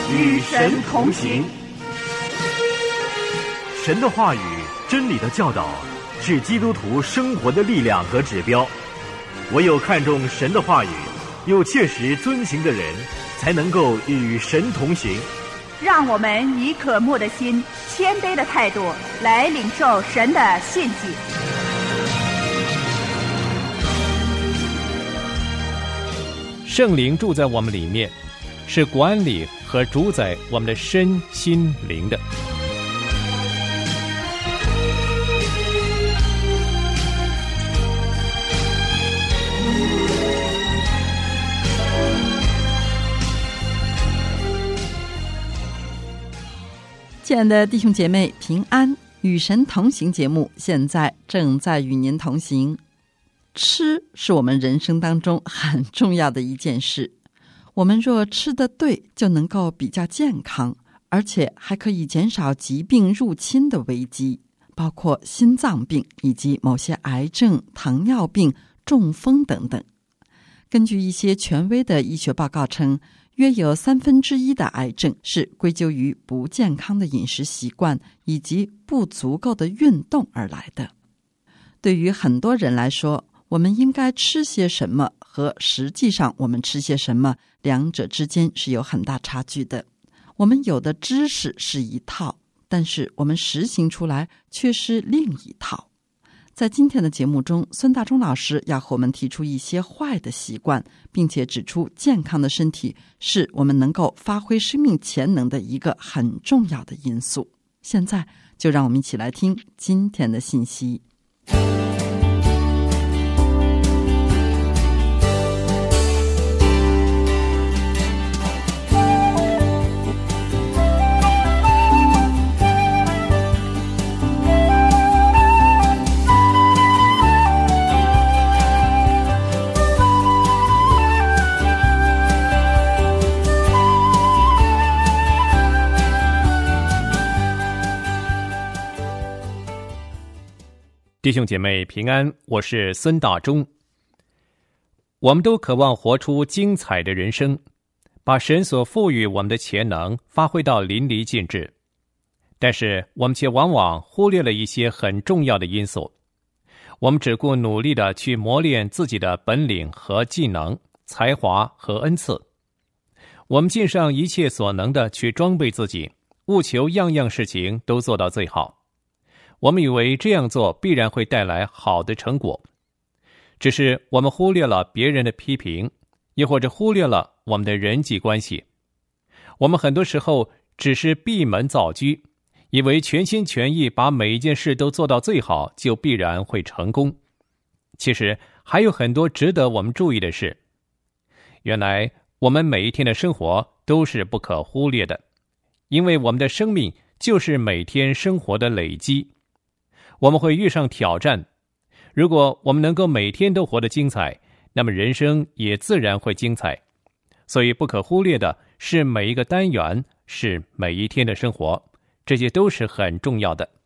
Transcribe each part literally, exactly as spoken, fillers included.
与神同行。 神的话语、真理的教导是基督徒生活的力量和指标。唯有看重神的话语，又切实遵行的人，才能够与神同行。 让我们以渴慕的心、谦卑的态度来领受神的信息。 圣灵住在我们里面，是管理和主宰我们的身心灵的。 亲爱的弟兄姐妹，平安，与神同行节目现在正在与您同行。吃是我们人生当中很重要的一件事，我们若吃得对，就能够比较健康，而且还可以减少疾病入侵的危机，包括心脏病以及某些癌症、糖尿病、中风等等。根据一些权威的医学报告称，约有三分之一的癌症是归咎于不健康的饮食习惯以及不足够的运动而来的。对于很多人来说，我们应该吃些什么和实际上我们吃些什么，两者之间是有很大差距的。我们有的知识是一套，但是我们实行出来却是另一套。在今天的节目中，孙大中老师要和我们提出一些坏的习惯，并且指出健康的身体是我们能够发挥生命潜能的一个很重要的因素。现在就让我们一起来听今天的信息。 弟兄姐妹平安，我是孙大中。我们都渴望活出精彩的人生，把神所赋予我们的潜能发挥到淋漓尽致，但是我们却往往忽略了一些很重要的因素。我们只顾努力的去磨练自己的本领和技能、才华和恩赐，我们尽上一切所能的去装备自己，务求样样事情都做到最好。我们以为这样做必然会带来好的成果，只是我们忽略了别人的批评，又或者忽略了我们的人际关系。我们很多时候只是闭门造车，以为全心全意把每一件事都做到最好，就必然会成功。其实还有很多值得我们注意的事。原来我们每一天的生活都是不可忽略的，因为我们的生命就是每天生活的累积。我们会遇上挑战，如果我们能够每天都活得精彩，那么人生也自然会精彩。所以不可忽略的是每一个单元，是每一天的生活，这些都是很重要的。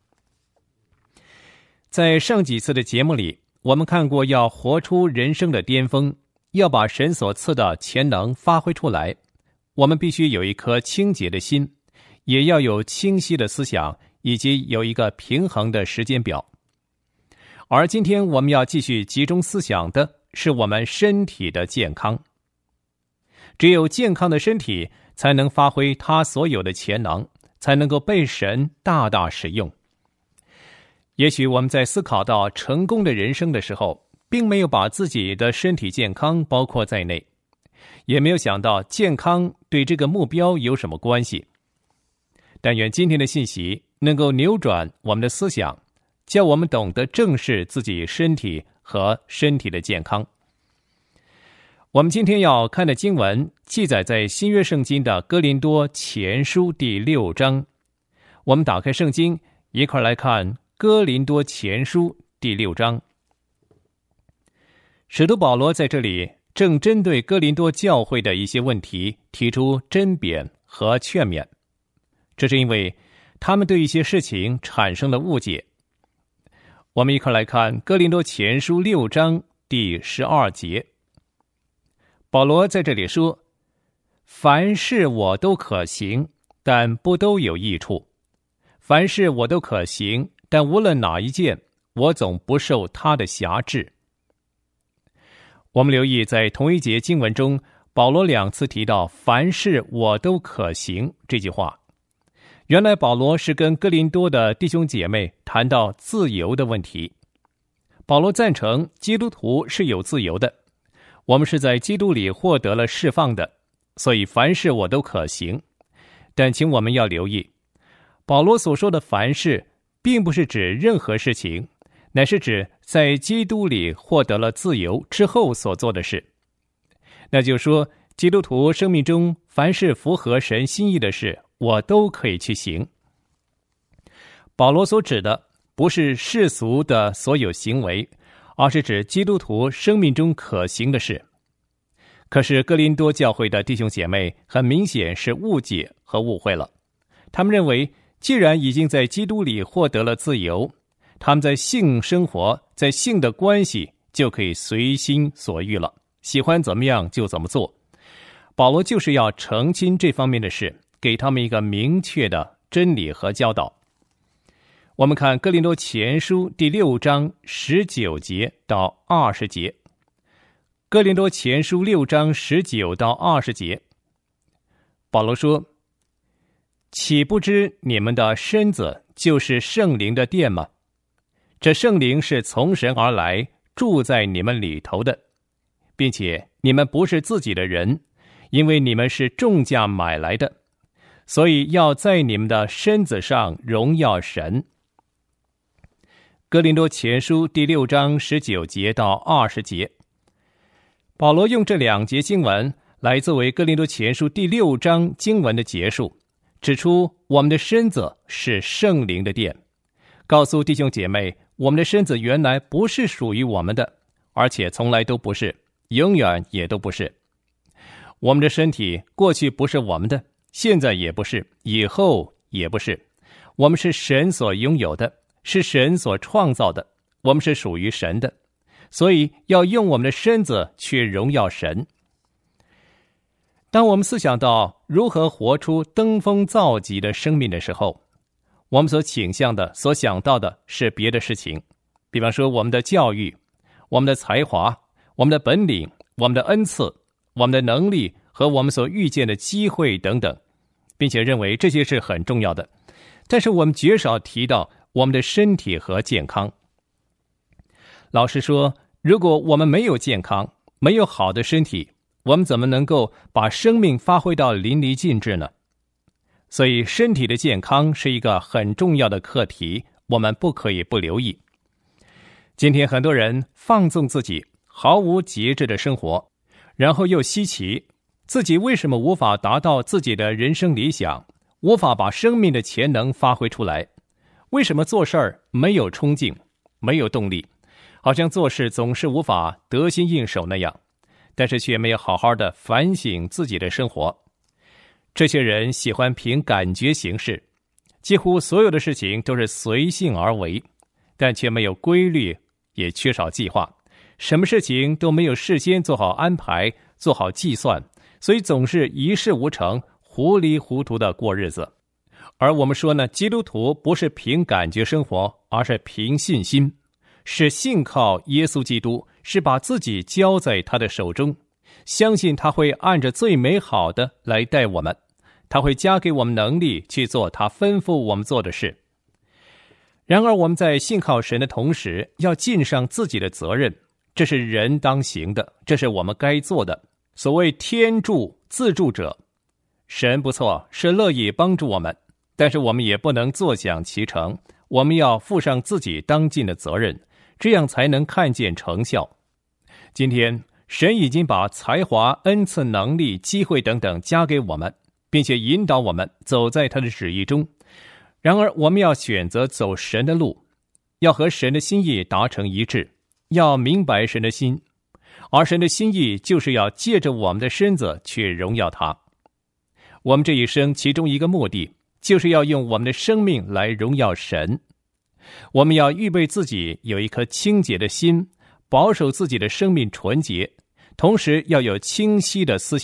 在上几次的节目里，我们看过要活出人生的巅峰，要把神所赐的潜能发挥出来，我们必须有一颗清洁的心，也要有清晰的思想，以及有一个平衡的时间表。而今天我们要继续集中思想的是我们身体的健康。只有健康的身体才能发挥它所有的潜能，才能够被神大大使用。也许我们在思考到成功的人生的时候，并没有把自己的身体健康包括在内，也没有想到健康对这个目标有什么关系。但愿今天的信息能够扭转我们的思想，叫我们懂得正视自己身体和身体的健康。我们今天要看的经文记载在新约圣经的哥林多前书第六章。我们打开圣经，一块来看哥林多前书第六章。使徒保罗在这里正针对哥林多教会的一些问题提出针砭和劝勉，这是因为他们对一些事情产生了误解。我们一块来看哥林多前书六章第十二节。保罗在这里说， 凡事我都可行，但不都有益处。凡事我都可行，但无论哪一件，我总不受它的辖制。我们留意在同一节经文中，保罗两次提到凡事我都可行这句话。原来保罗是跟哥林多的弟兄姐妹谈到自由的问题。保罗赞成基督徒是有自由的，我们是在基督里获得了释放的，所以凡事我都可行。但请我们要留意，保罗所说的凡事并不是指任何事情，乃是指在基督里获得了自由之后所做的事。那就是说，基督徒生命中凡是符合神心意的事，我都可以去行。保罗所指的不是世俗的所有行为，而是指基督徒生命中可行的事。可是哥林多教会的弟兄姐妹很明显是误解和误会了，他们认为既然已经在基督里获得了自由，他们在性生活，在性的关系就可以随心所欲了，喜欢怎么样就怎么做。保罗就是要澄清这方面的事，给他们一个明确的真理和教导。我们看哥林多前书第六章十九节到二十节。哥林多前书六章十九到二十节，保罗说：岂不知你们的身子就是圣灵的殿吗？这圣灵是从神而来，住在你们里头的，并且你们不是自己的人，因为你们是重价买来的，所以要在你们的身子上荣耀神。哥林多前书第六章十九节到二十节，保罗用这两节经文来作为哥林多前书第六章经文的结束，指出我们的身子是圣灵的殿，告诉弟兄姐妹，我们的身子原来不是属于我们的，而且从来都不是，永远也都不是。我们的身体过去不是我们的，现在也不是，以后也不是。我们是神所拥有的，是神所创造的，我们是属于神的，所以要用我们的身子去荣耀神。当我们思想到如何活出登峰造极的生命的时候，我们所倾向的、所想到的是别的事情，比方说我们的教育、我们的才华、我们的本领、我们的恩赐、我们的能力和我们所遇见的机会等等，并且认为这些是很重要的。但是我们绝少提到我们的身体和健康。老实说，如果我们没有健康，没有好的身体，我们怎么能够把生命发挥到淋漓尽致呢？所以身体的健康是一个很重要的课题，我们不可以不留意。今天很多人放纵自己，毫无节制的生活，然后又稀奇自己为什么无法达到自己的人生理想，无法把生命的潜能发挥出来，为什么做事儿没有冲劲，没有动力，好像做事总是无法得心应手那样，但是却没有好好的反省自己的生活。这些人喜欢凭感觉行事，几乎所有的事情都是随性而为，但却没有规律，也缺少计划，什么事情都没有事先做好安排，做好计算，所以总是一事无成，糊里糊涂的过日子。而我们说呢，基督徒不是凭感觉生活，而是凭信心，是信靠耶稣基督，是把自己交在他的手中，相信他会按着最美好的来待我们，他会加给我们能力去做他吩咐我们做的事。然而我们在信靠神的同时，要尽上自己的责任，这是人当行的，这是我们该做的。所谓天助自助者，神不错，是乐意帮助我们，但是我们也不能坐享其成，我们要负上自己当尽的责任，这样才能看见成效。今天神已经把才华、恩赐、能力、机会等等加给我们，并且引导我们走在他的旨意中。然而我们要选择走神的路，要和神的心意达成一致，要明白神的心，而神的心意就是要借着我们的身子去荣耀他。我们这一生其中一个目的，就是要用我们的生命来荣耀神。我们要预备自己有一颗清洁的心，保守自己的生命纯洁，同时要有清晰的思想，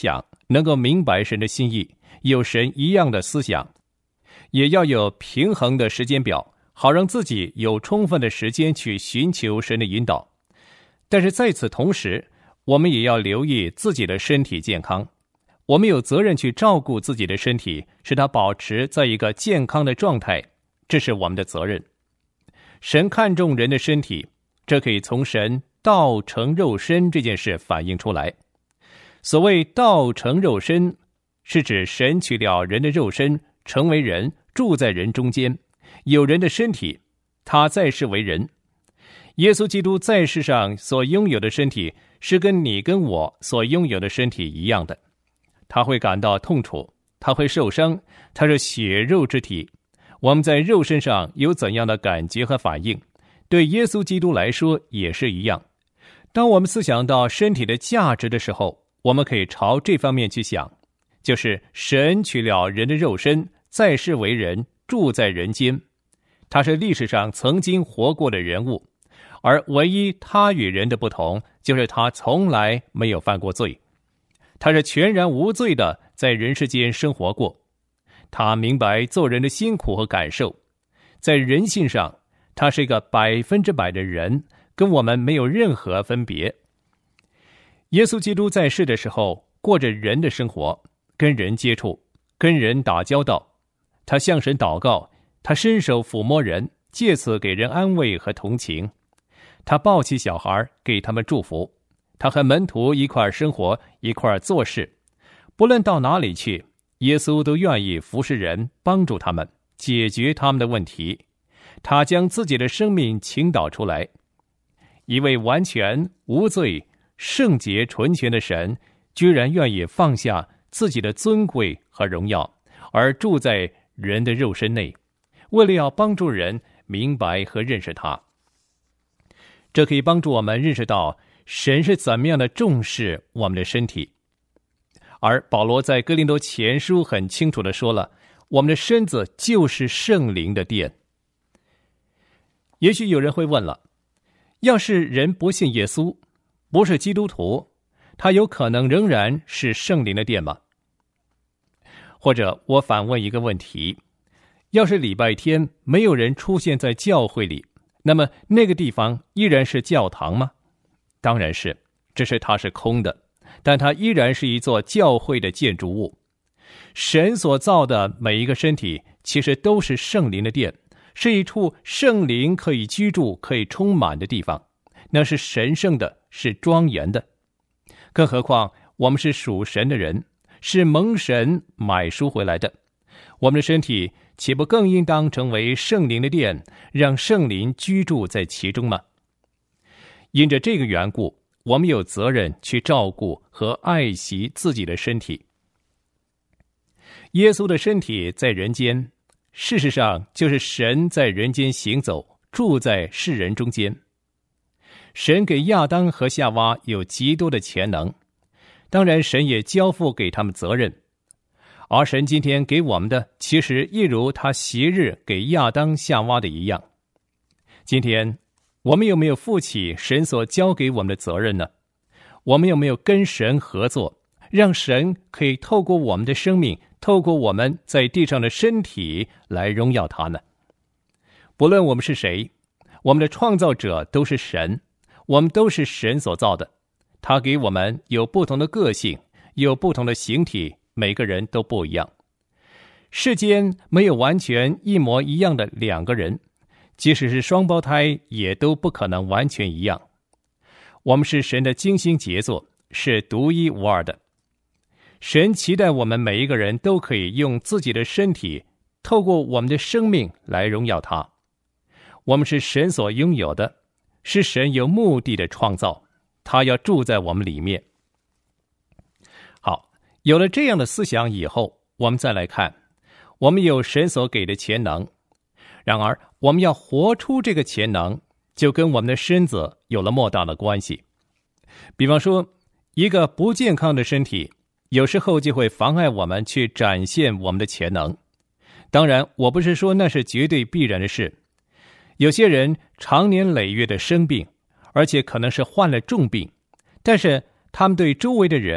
能够明白神的心意，有神一样的思想，也要有平衡的时间表，好让自己有充分的时间去寻求神的引导。但是在此同时，我们也要留意自己的身体健康，我们有责任去照顾自己的身体，使它保持在一个健康的状态，这是我们的责任。神看重人的身体，这可以从神道成肉身这件事反映出来。所谓道成肉身，是指神取了人的肉身，成为人，住在人中间，有人的身体，他在世为人。耶稣基督在世上所拥有的身体，是跟你跟我所拥有的身体一样的。他会感到痛楚，他会受伤，他是血肉之体。我们在肉身上有怎样的感觉和反应，对耶稣基督来说也是一样。当我们思想到身体的价值的时候，我们可以朝这方面去想，就是神取了人的肉身，在世为人，住在人间。他是历史上曾经活过的人物，而唯一他与人的不同，就是他从来没有犯过罪。他是全然无罪的在人世间生活过，他明白做人的辛苦和感受，在人性上，他是一个百分之百的人，跟我们没有任何分别。耶稣基督在世的时候，过着人的生活，跟人接触，跟人打交道。他向神祷告，他伸手抚摸人，借此给人安慰和同情。他抱起小孩，给他们祝福。他和门徒一块生活，一块做事。不论到哪里去，耶稣都愿意服侍人，帮助他们，解决他们的问题。他将自己的生命倾倒出来。一位完全无罪、圣洁纯全的神，居然愿意放下自己的尊贵和荣耀，而住在人的肉身内，为了要帮助人明白和认识他。这可以帮助我们认识到神是怎么样的重视我们的身体。而保罗在哥林多前书很清楚地说了，我们的身子就是圣灵的殿。也许有人会问了，要是人不信耶稣，不是基督徒，他有可能仍然是圣灵的殿吗？或者我反问一个问题，要是礼拜天没有人出现在教会里，那么那个地方依然是教堂吗？当然是，只是它是空的，但它依然是一座教会的建筑物。神所造的每一个身体其实都是圣灵的殿，是一处圣灵可以居住、可以充满的地方，那是神圣的，是庄严的。更何况我们是属神的人，是蒙神买赎回来的，我们的身体岂不更应当成为圣灵的殿，让圣灵居住在其中吗？因着这个缘故，我们有责任去照顾和爱惜自己的身体。耶稣的身体在人间，事实上就是神在人间行走，住在世人中间。神给亚当和夏娃有极多的潜能，当然神也交付给他们责任，而神今天给我们的，其实一如他昔日给亚当夏娃的一样。今天我们有没有负起神所交给我们的责任呢？我们有没有跟神合作，让神可以透过我们的生命，透过我们在地上的身体来荣耀他呢？不论我们是谁，我们的创造者都是神，我们都是神所造的。他给我们有不同的个性，有不同的形体，每个人都不一样。世间没有完全一模一样的两个人，即使是双胞胎，也都不可能完全一样。我们是神的精心杰作，是独一无二的。神期待我们每一个人都可以用自己的身体，透过我们的生命来荣耀他。我们是神所拥有的，是神有目的的创造，他要住在我们里面。好，有了这样的思想以后，我们再来看，我们有神所给的潜能，然而我们要活出这个潜能，就跟我们的身子有了莫大的关系。比方说，一个不健康的身体，有时候就会妨碍我们去展现我们的潜能。当然，我不是说那是绝对必然的事。有些人长年累月的生病，而且可能是患了重病，但是他们对周围的人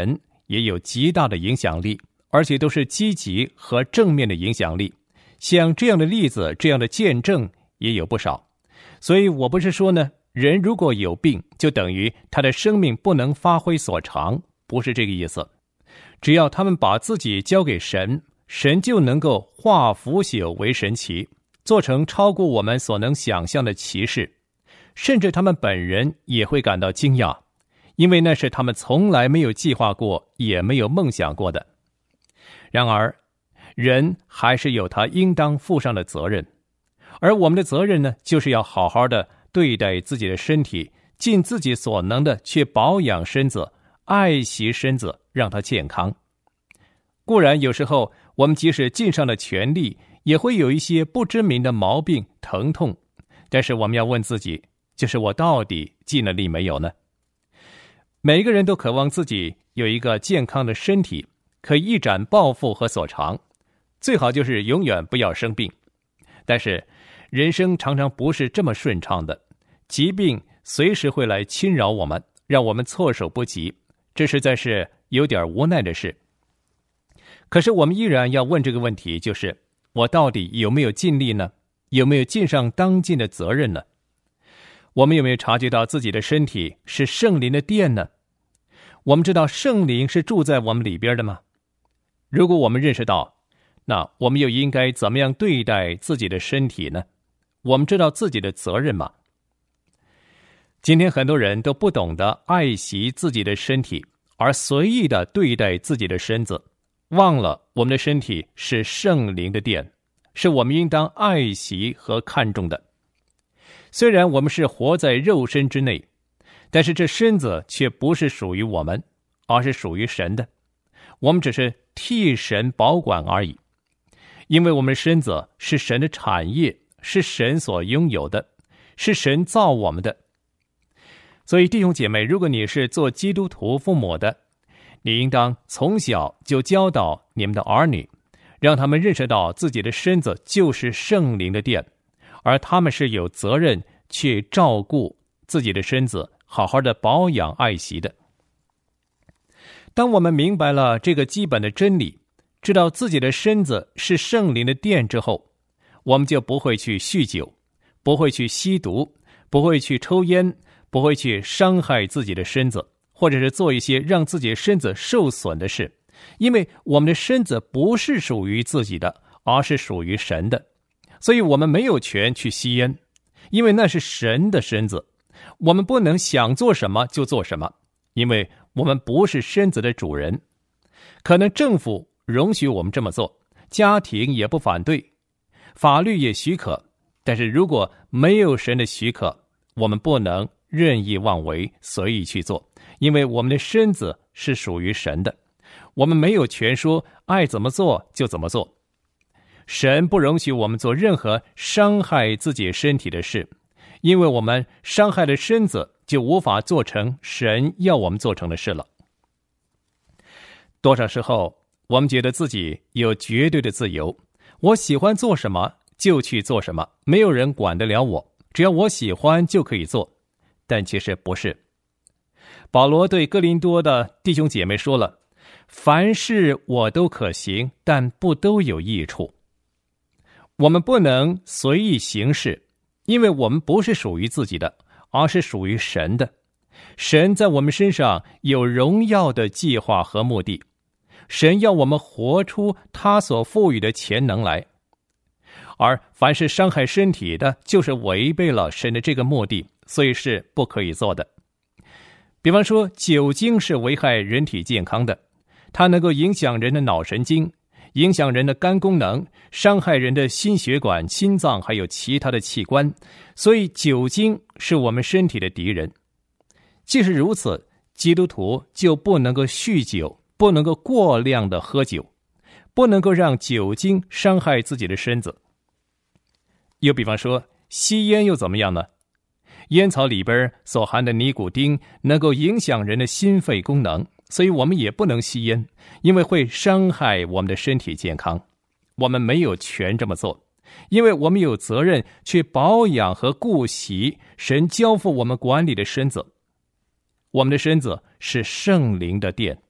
也有极大的影响力，而且都是积极和正面的影响力。像这样的例子，这样的见证也有不少。所以我不是说呢，人如果有病，就等于他的生命不能发挥所长，不是这个意思。只要他们把自己交给神，神就能够化腐朽为神奇，做成超过我们所能想象的奇事，甚至他们本人也会感到惊讶，因为那是他们从来没有计划过，也没有梦想过的。然而，人还是有他应当负上的责任，而我们的责任呢，就是要好好的对待自己的身体，尽自己所能的去保养身子，爱惜身子，让它健康。固然有时候我们即使尽上了全力，也会有一些不知名的毛病疼痛，但是我们要问自己，就是我到底尽了力没有呢？每一个人都渴望自己有一个健康的身体，可以一展抱负和所长，最好就是永远不要生病。但是人生常常不是这么顺畅的，疾病随时会来侵扰我们，让我们措手不及，这实在是有点无奈的事。可是我们依然要问这个问题，就是我到底有没有尽力呢？有没有尽上当尽的责任呢？我们有没有察觉到自己的身体是圣灵的殿呢？我们知道圣灵是住在我们里边的吗？如果我们认识到，那我们又应该怎么样对待自己的身体呢？我们知道自己的责任吗？今天很多人都不懂得爱惜自己的身体，而随意的对待自己的身子，忘了我们的身体是圣灵的殿，是我们应当爱惜和看重的。虽然我们是活在肉身之内，但是这身子却不是属于我们，而是属于神的。我们只是替神保管而已，因为我们的身子是神的产业，是神所拥有的，是神造我们的。所以弟兄姐妹，如果你是做基督徒父母的，你应当从小就教导你们的儿女，让他们认识到自己的身子就是圣灵的殿，而他们是有责任去照顾自己的身子，好好的保养爱惜的。当我们明白了这个基本的真理，知道自己的身子是圣灵的殿之后，我们就不会去酗酒，不会去吸毒，不会去抽烟，不会去伤害自己的身子，或者是做一些让自己的身子受损的事，因为我们的身子不是属于自己的，而是属于神的。所以我们没有权去吸烟，因为那是神的身子。我们不能想做什么就做什么，因为我们不是身子的主人。可能政府容许我们这么做，家庭也不反对，法律也许可，但是如果没有神的许可，我们不能任意妄为，随意去做，因为我们的身子是属于神的，我们没有权说爱怎么做就怎么做。神不容许我们做任何伤害自己身体的事，因为我们伤害了身子，就无法做成神要我们做成的事了。多少时候我们觉得自己有绝对的自由，我喜欢做什么就去做什么，没有人管得了我，只要我喜欢就可以做。但其实不是。保罗对哥林多的弟兄姐妹说了，凡事我都可行，但不都有益处。我们不能随意行事，因为我们不是属于自己的，而是属于神的。神在我们身上有荣耀的计划和目的，神要我们活出他所赋予的潜能来，而凡是伤害身体的，就是违背了神的这个目的，所以是不可以做的。比方说，酒精是危害人体健康的，它能够影响人的脑神经，影响人的肝功能，伤害人的心血管、心脏还有其他的器官，所以酒精是我们身体的敌人。既是如此，基督徒就不能够酗酒，不能够过量的喝酒，不能够让酒精伤害自己的身子。又比方说，吸烟又怎么样呢？烟草里边所含的尼古丁能够影响人的心肺功能，所以我们也不能吸烟，因为会伤害我们的身体健康。我们没有权这么做，因为我们有责任去保养和顾惜神交付我们管理的身子。我们的身子是圣灵的殿，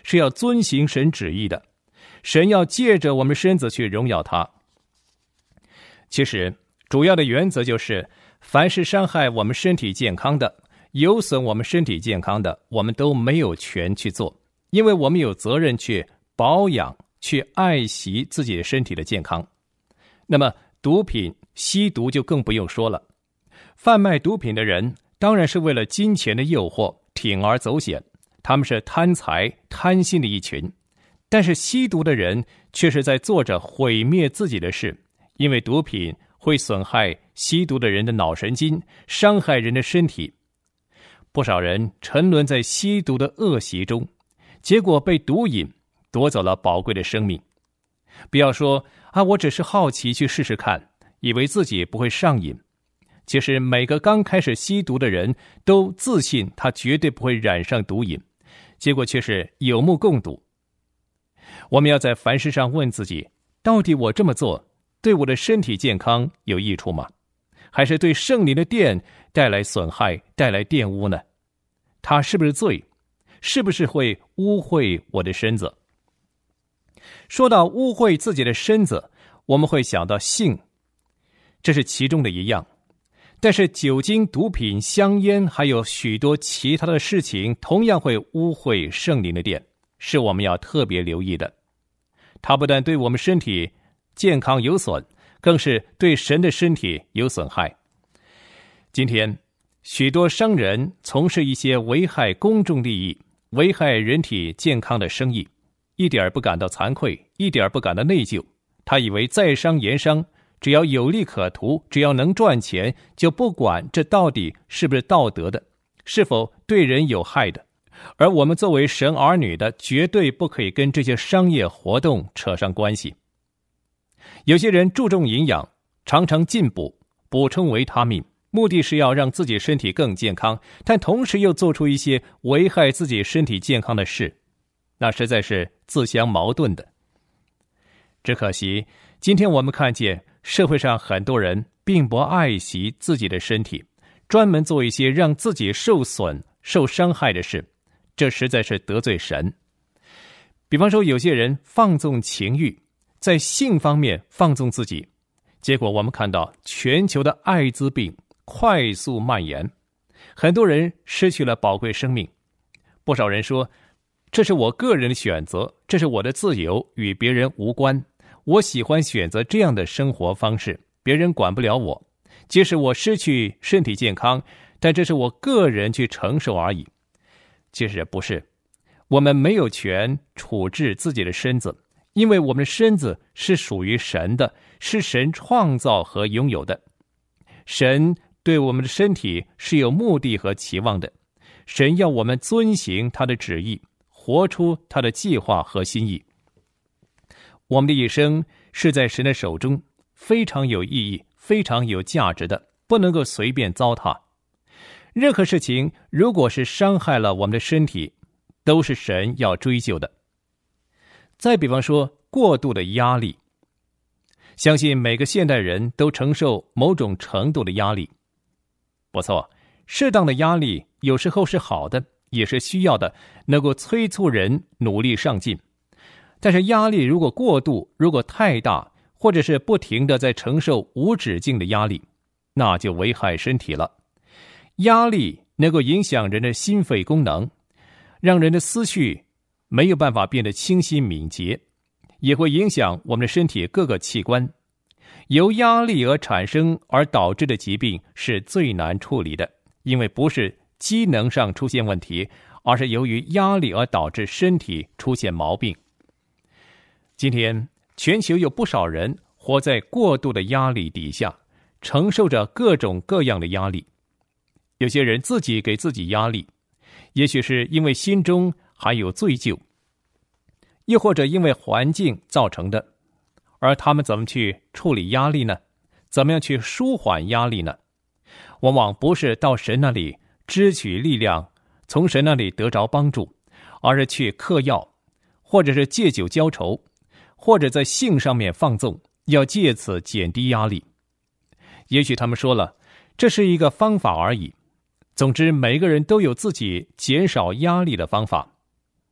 是要遵行神旨意的，神要借着我们的身子去荣耀他。其实主要的原则就是，凡是伤害我们身体健康的，有损我们身体健康的，我们都没有权去做，因为我们有责任去保养、去爱惜自己的身体的健康。那么毒品、吸毒就更不用说了，贩卖毒品的人当然是为了金钱的诱惑铤而走险，他们是贪财贪心的一群。但是吸毒的人却是在做着毁灭自己的事，因为毒品会损害吸毒的人的脑神经，伤害人的身体。不少人沉沦在吸毒的恶习中，结果被毒瘾夺走了宝贵的生命。不要说啊，我只是好奇去试试看，以为自己不会上瘾。其实每个刚开始吸毒的人都自信他绝对不会染上毒瘾，结果却是有目共睹。我们要在凡事上问自己，到底我这么做对我的身体健康有益处吗？还是对圣灵的殿带来损害，带来玷污呢？它是不是罪？是不是会污秽我的身子？说到污秽自己的身子，我们会想到性，这是其中的一样。但是酒精、毒品、香烟还有许多其他的事情同样会污秽圣灵的殿，是我们要特别留意的。它不但对我们身体健康有损，更是对神的身体有损害。今天许多商人从事一些危害公众利益、危害人体健康的生意，一点不感到惭愧，一点不感到内疚。他以为在商言商，只要有利可图，只要能赚钱，就不管这到底是不是道德的，是否对人有害的。而我们作为神儿女的，绝对不可以跟这些商业活动扯上关系。有些人注重营养，常常进补，补充维他命，目的是要让自己身体更健康，但同时又做出一些危害自己身体健康的事，那实在是自相矛盾的。只可惜今天我们看见社会上很多人并不爱惜自己的身体，专门做一些让自己受损、受伤害的事，这实在是得罪神。比方说有些人放纵情欲，在性方面放纵自己，结果我们看到全球的艾滋病快速蔓延，很多人失去了宝贵生命。不少人说，这是我个人的选择，这是我的自由，与别人无关，我喜欢选择这样的生活方式，别人管不了我。即使我失去身体健康，但这是我个人去承受而已。其实不是，我们没有权处置自己的身子，因为我们的身子是属于神的，是神创造和拥有的。神对我们的身体是有目的和期望的，神要我们遵行他的旨意，活出他的计划和心意。我们的一生是在神的手中，非常有意义，非常有价值的，不能够随便糟蹋。任何事情如果是伤害了我们的身体，都是神要追究的。再比方说过度的压力，相信每个现代人都承受某种程度的压力。不错，适当的压力有时候是好的，也是需要的，能够催促人努力上进。但是压力如果过度，如果太大，或者是不停地在承受无止境的压力，那就危害身体了。压力能够影响人的心肺功能，让人的思绪没有办法变得清晰敏捷，也会影响我们的身体各个器官。由压力而产生而导致的疾病是最难处理的，因为不是机能上出现问题，而是由于压力而导致身体出现毛病。今天全球有不少人活在过度的压力底下，承受着各种各样的压力。有些人自己给自己压力，也许是因为心中还有罪疚，又或者因为环境造成的。而他们怎么去处理压力呢？怎么样去舒缓压力呢？往往不是到神那里支取力量，从神那里得着帮助，而是去嗑药，或者是借酒浇愁，或者在性上面放纵，要借此减低压力。也许他们说了，这是一个方法而已。总之，每个人都有自己减少压力的方法。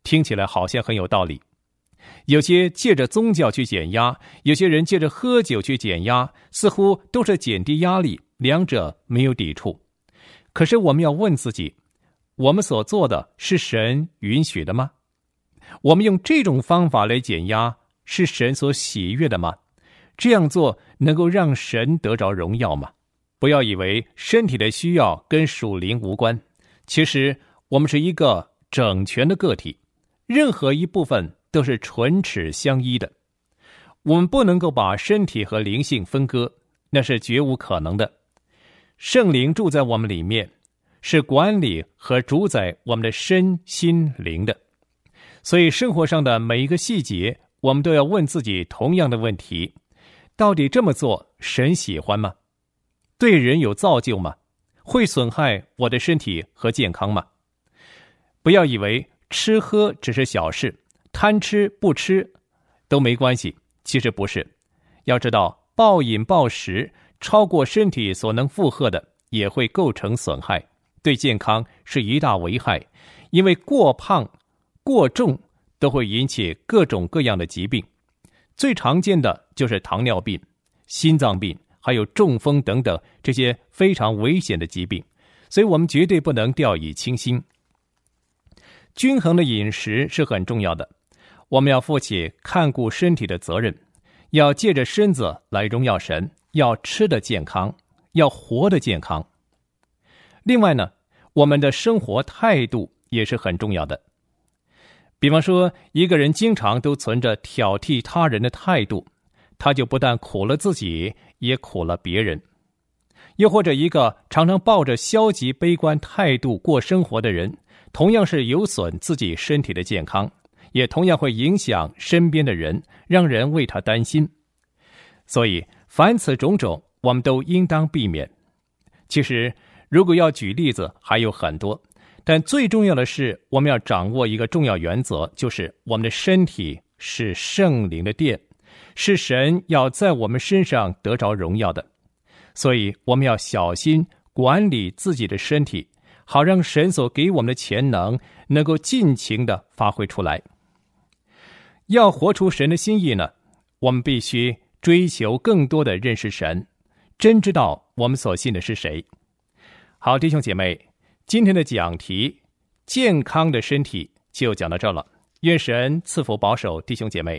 听起来好像很有道理。有些借着宗教去减压，有些人借着喝酒去减压，似乎都是减低压力，两者没有抵触。可是我们要问自己，我们所做的是神允许的吗？我们用这种方法来减压，是神所喜悦的吗？这样做能够让神得着荣耀吗？不要以为身体的需要跟属灵无关，其实我们是一个整全的个体，任何一部分都是唇齿相依的。我们不能够把身体和灵性分割，那是绝无可能的。圣灵住在我们里面，是管理和主宰我们的身心灵的。所以生活上的每一个细节，我们都要问自己同样的问题：到底这么做神喜欢吗？对人有造就吗？会损害我的身体和健康吗？不要以为吃喝只是小事，贪吃不吃都没关系，其实不是。要知道，暴饮暴食超过身体所能负荷的，也会构成损害，对健康是一大危害。因为过胖过重都会引起各种各样的疾病，最常见的就是糖尿病、心脏病，还有中风等等这些非常危险的疾病，所以我们绝对不能掉以轻心。均衡的饮食是很重要的，我们要负起看顾身体的责任，要借着身子来荣耀神，要吃得健康，要活得健康。另外呢，我们的生活态度也是很重要的。比方说，一个人经常都存着挑剔他人的态度，他就不但苦了自己，也苦了别人。又或者一个常常抱着消极悲观态度过生活的人，同样是有损自己身体的健康，也同样会影响身边的人，让人为他担心。所以凡此种种，我们都应当避免。其实如果要举例子还有很多，但最重要的是我们要掌握一个重要原则，就是我们的身体是圣灵的殿，是神要在我们身上得着荣耀的。所以我们要小心管理自己的身体，好让神所给我们的潜能能够尽情地发挥出来。要活出神的心意呢，我们必须追求更多的认识神，真知道我们所信的是谁。好，弟兄姐妹，今天的讲题健康的身体就讲到这了，愿神赐福保守弟兄姐妹。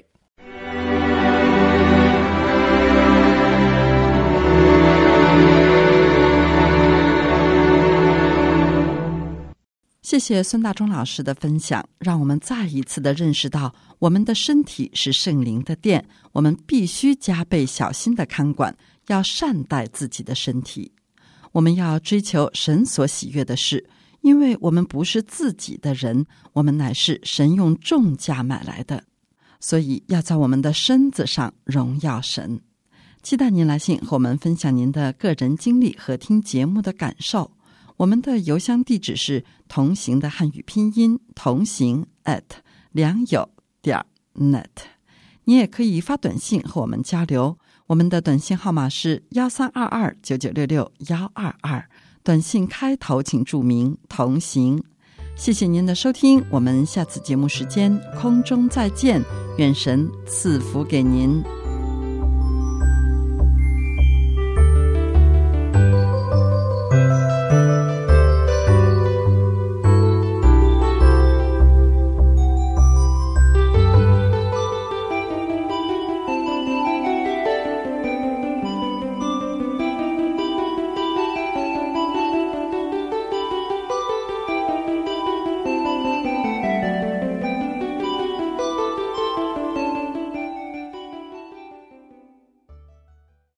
谢谢孙大中老师的分享，让我们再一次的认识到我们的身体是圣灵的殿，我们必须加倍小心的看管，要善待自己的身体。我们要追求神所喜悦的事，因为我们不是自己的人，我们乃是神用重价买来的，所以要在我们的身子上荣耀神。期待您来信和我们分享您的个人经历和听节目的感受。我们的邮箱地址是同行的汉语拼音同行 at 良友点 net。 你也可以发短信和我们交流，我们的短信号码是一三二二九九六六一二二，短信开头请注明同行。谢谢您的收听，我们下次节目时间空中再见，愿神赐福给您。